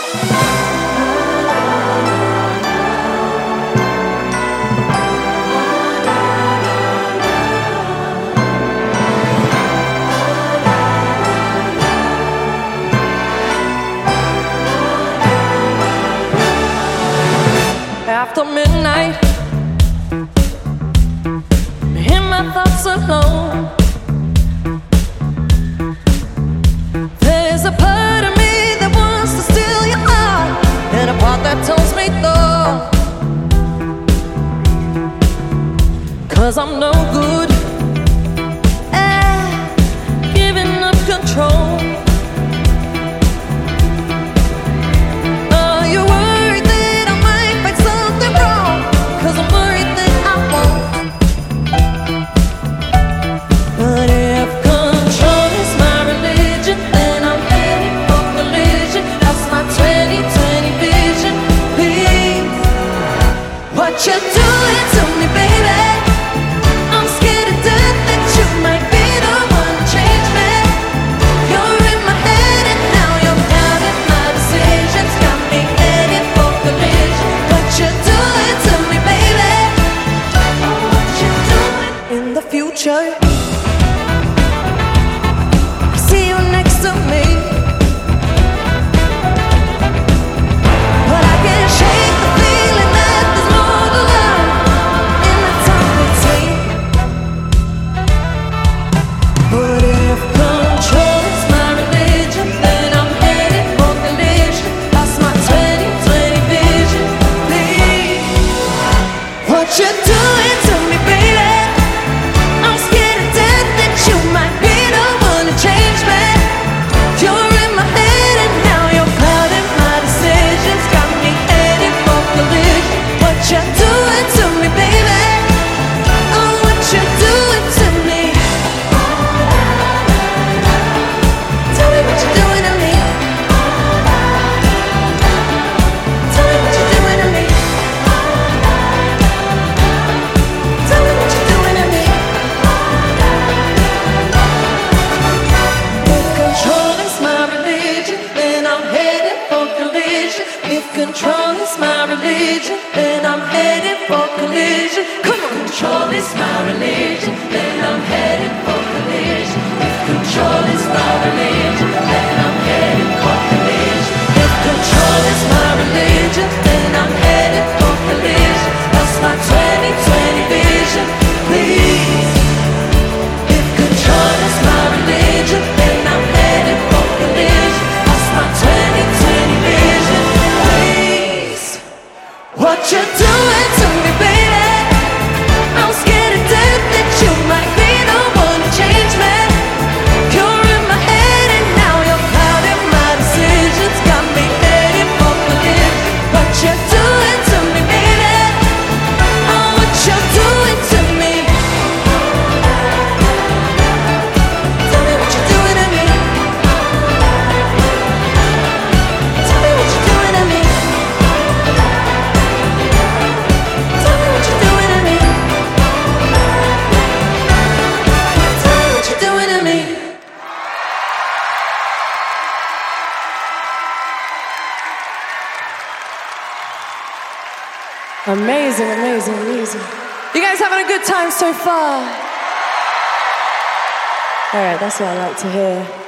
After midnight, in my thoughts alone, there's a part of me that wants to steal your heart, and a part that tells me no, 'cause I'm no good at giving up control. What you doing to me, baby? I'm scared to death that you might be the one to change me. You're in my head and now you're clouding my decisions, got me headed for collision. What you doing to me, baby? Oh, what you doing in the future? I see you next to me, but I can't shake the feeling that there's more to love in the time between. But if control is my religion, then I'm headed for collision. Lost my 20/20 vision. Please, what you doing to me, baby? I'm scared to death that you might be the one to change me. You're in my head and now you're clouding my decisions, got me headed for collision. What you doing to me, baby? Oh, what you doing to me? Tell me what you're doing to me. Tell me what you're doing to me. Tell me what you're doing to me. If control is my religion, then I'm headed for collision. If control is my religion, then I'm headed for collision. Come on, control is my religion, then I'm headed for collision. If control is my religion, then I'm headed for collision. If control is my religion, then I'm headed for collision. That's my 20/20 vision, please. If control is my religion, then I'm headed for collision. That's my 20/20 vision, please. What you doing to me, baby? I'm scared to death that you might be the one to change me. You're in my head and now you're clouding my decisions, got me headed for collision. What you doing to me, baby? Oh, what you doing to me? Tell me what you're doing to me. Tell me what you're doing to me. Tell me what you're doing to me. Tell me what you're doing to me. Amazing, amazing, amazing. You guys having a good time so far? All right, that's what I like to hear.